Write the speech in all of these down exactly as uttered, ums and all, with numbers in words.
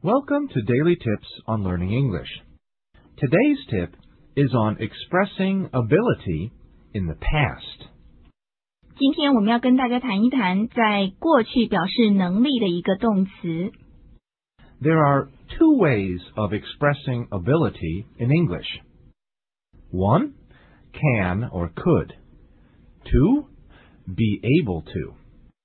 Welcome to Daily Tips on Learning English. Today's tip is on expressing ability in the past. 今天我们要跟大家谈一谈在过去表示能力的一个动词。 There are two ways of expressing ability in English. One, can or could. Two, be able to.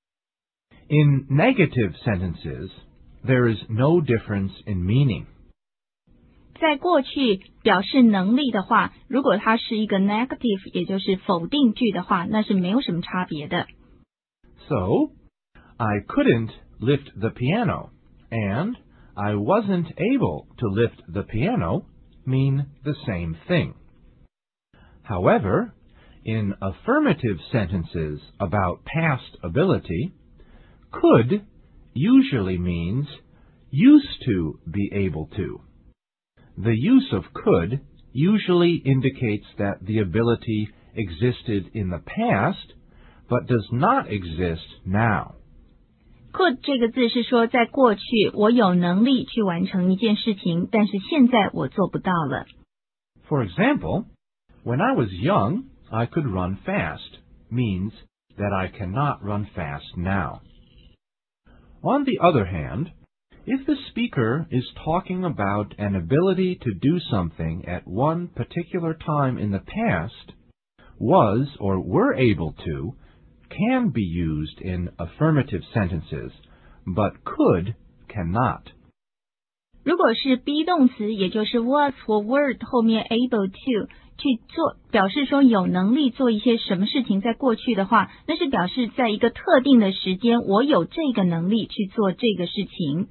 In negative sentences, there is no difference in meaning. 在过去表示能力的话，如果它是一个 negative， 也就是否定句的话，那是没有什么差别的。 So, I couldn't lift the piano, and I wasn't able to lift the piano mean the same thing. However, in affirmative sentences about past ability, could usually means used to be able to. The use of could usually indicates that the ability existed in the past, but does not exist now. Could 这个字是说在过去我有能力去完成一件事情，但是现在我做不到了。 For example, when I was young, I could run fast, means that I cannot run fast now. On the other hand, if the speaker is talking about an ability to do something at one particular time in the past, was or were able to can be used in affirmative sentences, but could cannot. 如果是 be 动词，也就是 was 或 were 后面 able to 去做，表示说有能力做一些什么事情，在过去的话，那是表示在一个特定的时间，我有这个能力去做这个事情。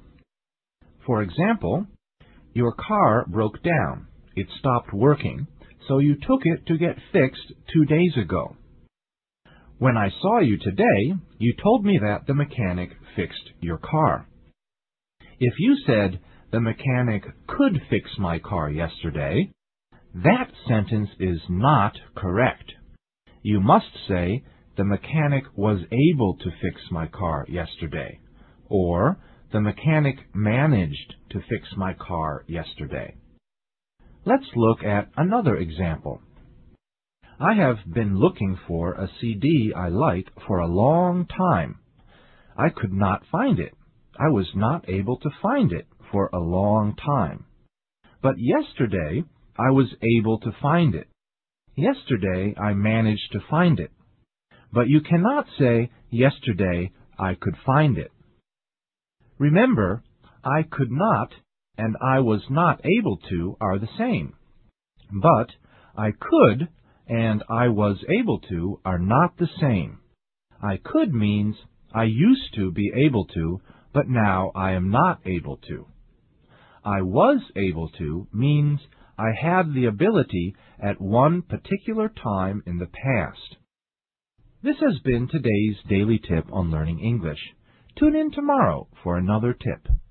For example, your car broke down. It stopped working, so you took it to get fixed two days ago. When I saw you today, you told me that the mechanic fixed your car. If you said, the mechanic could fix my car yesterday, that sentence is not correct. You must say, the mechanic was able to fix my car yesterday, or the mechanic managed to fix my car yesterday. Let's look at another example. I have been looking for a C D I like for a long time. I could not find it. I was not able to find it for a long time. But yesterday, I was able to find it. Yesterday, I managed to find it. But you cannot say, yesterday, I could find it. Remember, I could not and I was not able to are the same. But I could and I was able to are not the same. I could means I used to be able to, but now I am not able to. I was able to means I had the ability at one particular time in the past. This has been today's daily tip on learning English. Tune in tomorrow for another tip.